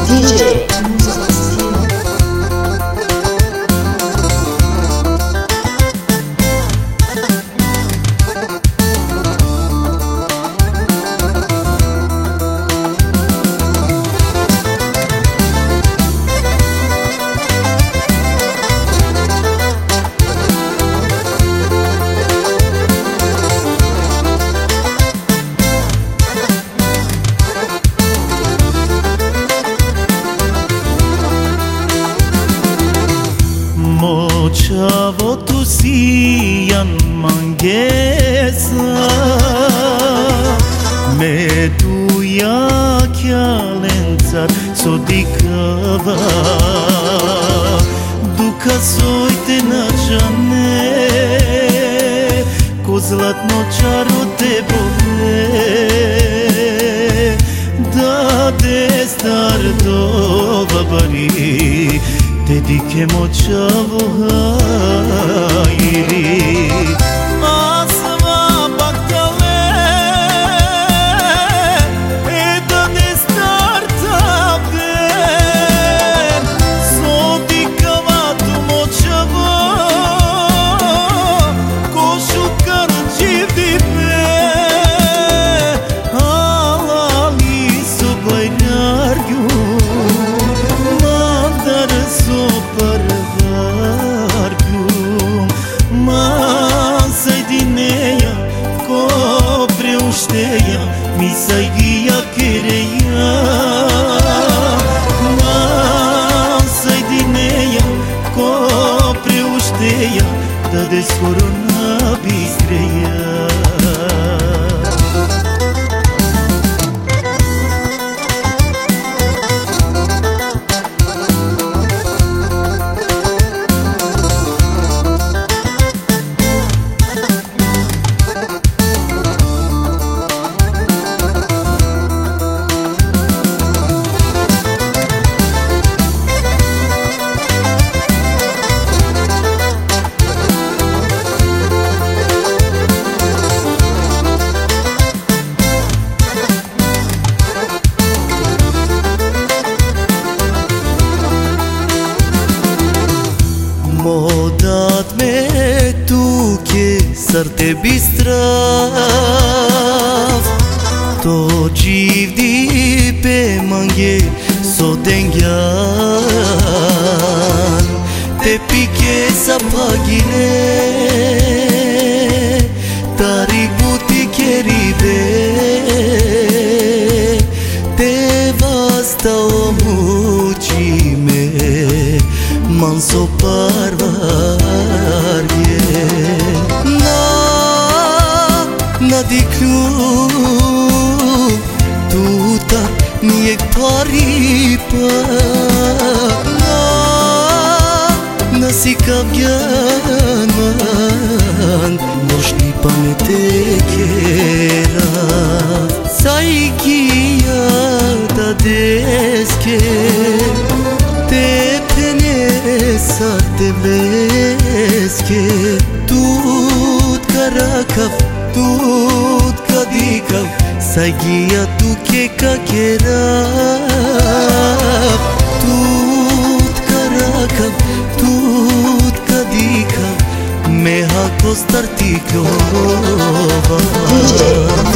DJ Moçavo tu sian mangesa me tuja kjalencar sodikava duka sojte na džane ko zlatno čaro te bole da destar do babari te dike moçavo hayri asma baktale eda destar tabden sodikava tu moçavo košu karčivdi pe alali su bajnarju mi saigija kereja ma sajdineja ko preušteja da de skoro nabistreja Modat me tu ke sarte bistrav to jivdi pe mange so dengyan te pike sa pagine tari buti keribe te vasta o mucime manso parvarje na diklu tuta nijek paripa na sikavjanan nošni pametekera saigija da deske sarte bleske tut karakav tut kadikav saigija tu ke kakerav tut karakav tut kadikav me hakos tartiklova